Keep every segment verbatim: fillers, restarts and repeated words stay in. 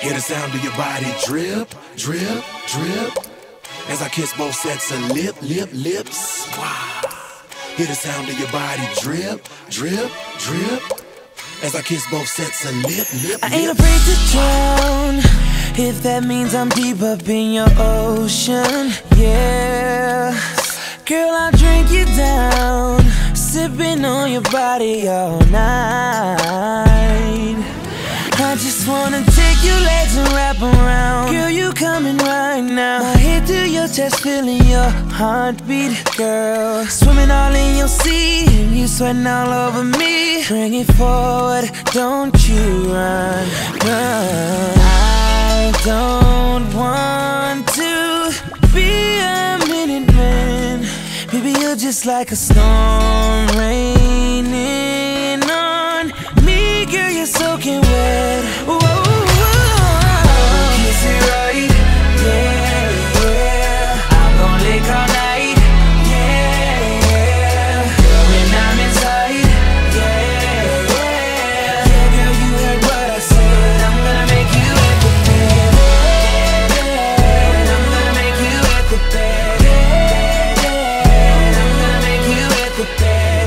Hear the sound of your body drip, drip, drip. As I kiss both sets of lip, lip, lips. Wow. Hear the sound of your body drip, drip, drip. As I kiss both sets of lip, lip, I ain't afraid to drown, if that means I'm deep up in your ocean, yeah. Girl, I'll drink you down, sipping on your body all night. I just wanna take your legs and wrap around. Girl, you coming right now. My head to your chest, feeling your heartbeat, girl. Swimming all in your sea, and you sweating all over me. Bring it forward, don't you run, run. I don't want to be a minute man. Baby, you're just like a storm raining on me. Girl, you're soaking wet. Whoa, whoa, whoa. Kiss it right, yeah, yeah. I'm gon' lick all night, yeah, yeah. Girl, when I'm inside, yeah, yeah. Yeah, girl, you heard what I said. I'm gonna make you wet the bed, I'm gonna make you wet the bed, I'm gonna make you wet the bed.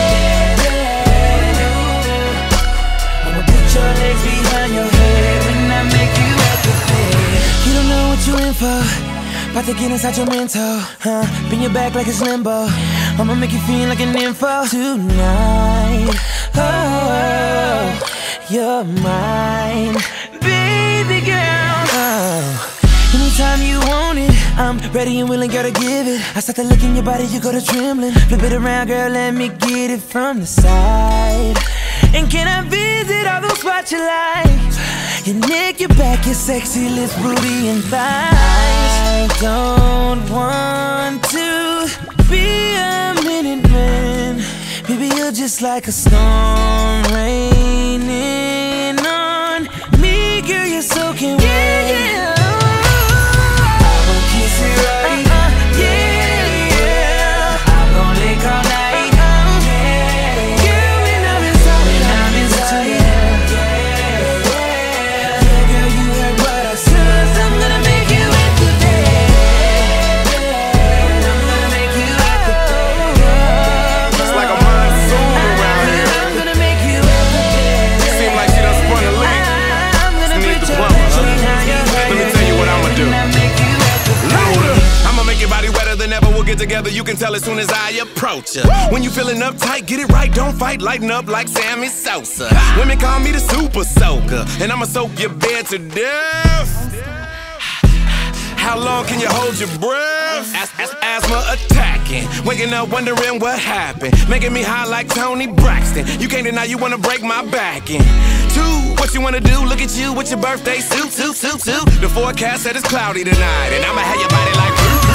I'ma put your legs behind your head when I make you wet the bed. You don't know what you're in for, about to get inside your mental, huh? Bend your back like it's limbo. I'ma make you feel like an info tonight. Oh, you're mine, baby girl. Oh, anytime you want it, I'm ready and willing, girl, to give it. I start to look in your body, you go to trembling. Flip it around, girl, let me get it from the side. And can I visit all those spots you like? Your neck, your back, your sexy lips, booty, and thighs. I don't want to be a minute man. Baby, you're just like a storm raining on me. Girl, you're soaking wet. Yeah, yeah. I'm gon' kiss it right, uh, uh, yeah, yeah. I'm gon' lick all night, yeah, yeah. Girl, when I'm inside, when I'm inside, yeah, yeah, yeah. Girl, you heard what I said. 'Cause I'm gonna make you wet the bed, I'm gonna make you wet the bed. It's like a monsoon around here. I'm gonna make you wet the bed. Seem like she done spun a leak. I'm gonna Just need put the your plumber. legs behind your head. Let me tell you what I'ma do. When I make you wet the bed. Louder. I'ma make your body wetter than ever. We'll get together, you can tell as soon as I approach ya. When you feeling uptight, get it right, don't fight. Lighten up like Sammy Sosa. Women call me the super soaker, and I'ma soak your bed to death. How long can you hold your breath? As as asthma attacking, waking up wondering what happened. Making me high like Tony Braxton. You can't deny you wanna break my back in. Two, what you wanna do? Look at you with your birthday suit, suit, suit, suit. The forecast said it's cloudy tonight, and I'ma have your body like.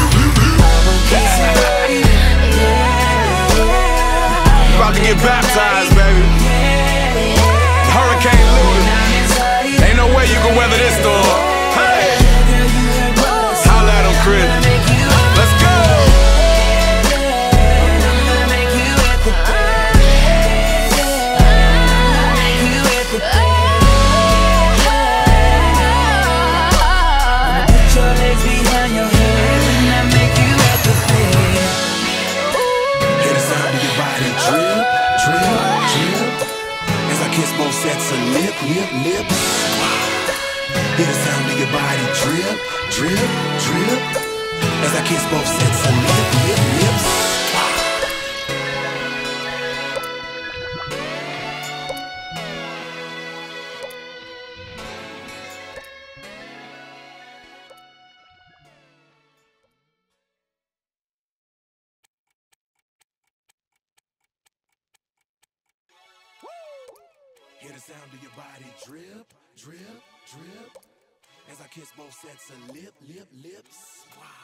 About to get baptized, baby. Hurricane Luda. Ain't no way you can weather this storm. Hey, holla at him, Chris. Let's go. Put your legs behind your head when I make you wet the bed. Hear the sound of your body drip, drip, drip. As I kiss both sets of lip, lip, lips. Hear the sound of your body drip, drip, drip. As I kiss both sets of lip, lip, lips. Hear the sound of your body drip, drip, drip. As I kiss both sets of lip, lip, lips. Wow.